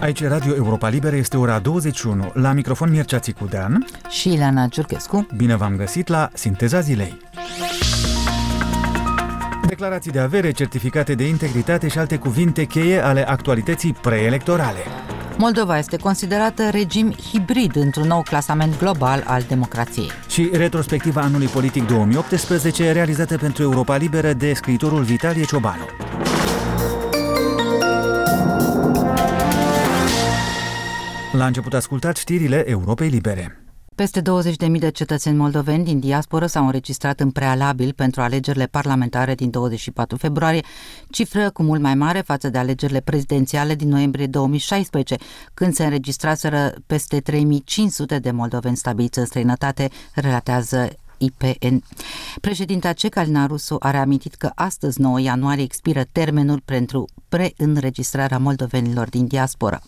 Aici Radio Europa Liberă, este ora 21. La microfon Mircea Țicudean și Ileana Ciurchescu. Bine v-am găsit la Sinteza Zilei. Declarații de avere, certificate de integritate și alte cuvinte cheie ale actualității preelectorale. Moldova este considerată regim hibrid într-un nou clasament global al democrației. Și retrospectiva anului politic 2018, realizată pentru Europa Liberă de scriitorul Vitalie Ciobanu. La început ascultați știrile Europei Libere. Peste 20.000 de cetățeni moldoveni din diasporă s-au înregistrat în prealabil pentru alegerile parlamentare din 24 februarie, cifră cu mult mai mare față de alegerile prezidențiale din noiembrie 2016, când se înregistraseră peste 3.500 de moldoveni stabiliți în străinătate, relatează IPN. Președinta CEC, Alina Rusu, a reamintit că astăzi, 9 ianuarie, expiră termenul pentru preînregistrarea moldovenilor din diasporă.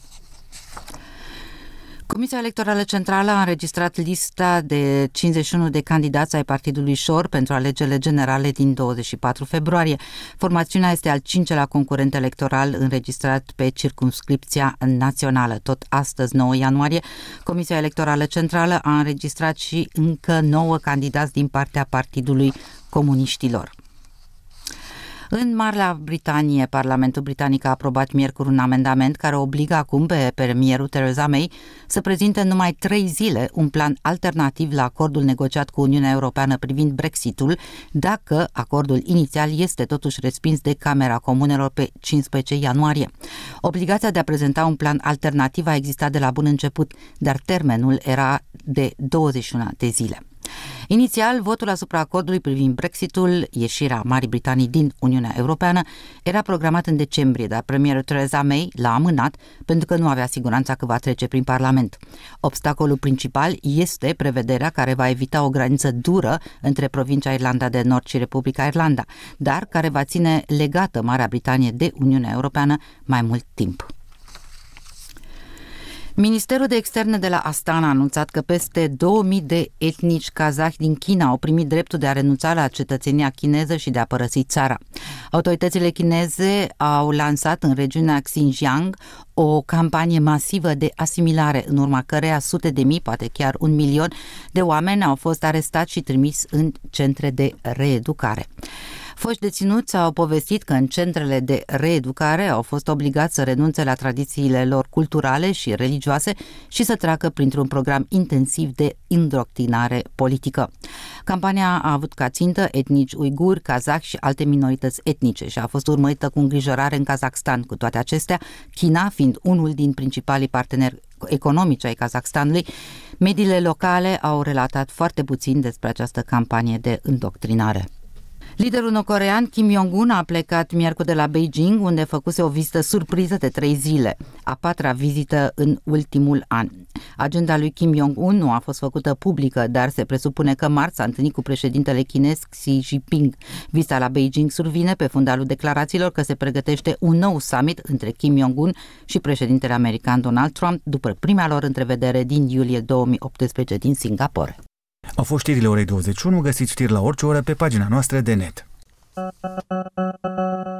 Comisia Electorală Centrală a înregistrat lista de 51 de candidați ai Partidului Șor pentru alegerile generale din 24 februarie. Formațiunea este al 5-lea concurent electoral înregistrat pe circumscripția națională. Tot astăzi, 9 ianuarie, Comisia Electorală Centrală a înregistrat și încă 9 candidați din partea Partidului Comuniștilor. În Marea Britanie, Parlamentul Britanic a aprobat miercuri un amendament care obligă acum pe premierul Theresa May să prezinte în numai 3 zile un plan alternativ la acordul negociat cu Uniunea Europeană privind Brexitul, dacă acordul inițial este totuși respins de Camera Comunelor pe 15 ianuarie. Obligația de a prezenta un plan alternativ a existat de la bun început, dar termenul era de 21 de zile. Inițial, votul asupra acordului privind Brexitul, ieșirea Marii Britanii din Uniunea Europeană, era programat în decembrie, dar premierul Theresa May l-a amânat pentru că nu avea siguranța că va trece prin Parlament. Obstacolul principal este prevederea care va evita o graniță dură între provincia Irlanda de Nord și Republica Irlanda, dar care va ține legată Marea Britanie de Uniunea Europeană mai mult timp. Ministerul de Externe de la Astana a anunțat că peste 2000 de etnici kazahi din China au primit dreptul de a renunța la cetățenia chineză și de a părăsi țara. Autoritățile chineze au lansat în regiunea Xinjiang o campanie masivă de asimilare, în urma căreia sute de mii, poate chiar 1 milion de oameni au fost arestați și trimiși în centre de reeducare. Foști deținuți au povestit că în centrele de reeducare au fost obligați să renunțe la tradițiile lor culturale și religioase și să treacă printr-un program intensiv de indoctrinare politică. Campania a avut ca țintă etnici uiguri, kazahi și alte minorități etnice și a fost urmărită cu îngrijorare în Kazakhstan. Cu toate acestea, China, fiind unul din principalii parteneri economici ai Kazakhstanului, mediile locale au relatat foarte puțin despre această campanie de indoctrinare. Liderul nordcorean Kim Jong-un a plecat miercuri de la Beijing, unde făcuse o vizită surpriză de 3 zile, a 4-a vizită în ultimul an. Agenda lui Kim Jong-un nu a fost făcută publică, dar se presupune că marți s-a întâlnit cu președintele chinez Xi Jinping. Vizita la Beijing survine pe fundalul declarațiilor că se pregătește un nou summit între Kim Jong-un și președintele american Donald Trump, după prima lor întrevedere din iulie 2018 din Singapore. Au fost știrile orei 21, găsiți știri la orice oră pe pagina noastră de net.